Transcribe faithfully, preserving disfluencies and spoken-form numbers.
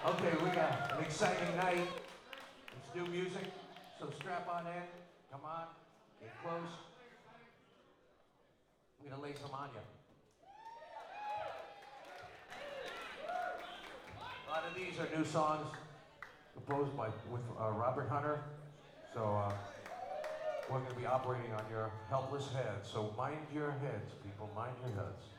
Okay, we got an exciting night. It's new music, so strap on in. Come on, get close. We're gonna lay some on you. A lot of these are new songs composed by with uh, Robert Hunter. So uh, we're gonna be operating on your helpless heads. So mind your heads, people. Mind your heads.